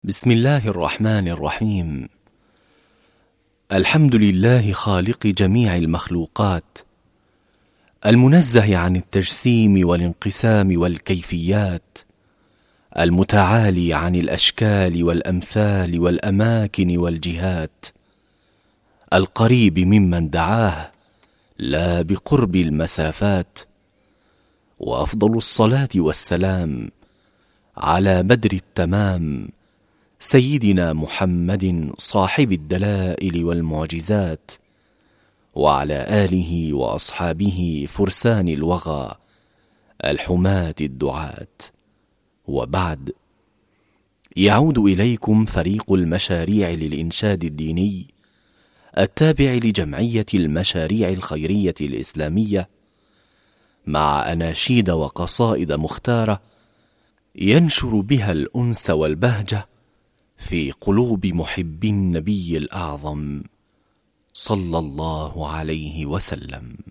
بسم الله الرحمن الرحيم. الحمد لله خالق جميع المخلوقات، المنزه عن التجسيم والانقسام والكيفيات، المتعالي عن الأشكال والأمثال والأماكن والجهات، القريب ممن دعاه لا بقرب المسافات. وأفضل الصلاة والسلام على بدر التمام سيدنا محمد صاحب الدلائل والمعجزات، وعلى آله وأصحابه فرسان الوغى الحماة الدعاة. وبعد، يعود إليكم فريق المشاريع للإنشاد الديني التابع لجمعية المشاريع الخيرية الإسلامية مع أناشيد وقصائد مختارة ينشر بها الأنس والبهجة في قلوب محبي النبي الأعظم صلى الله عليه وسلم.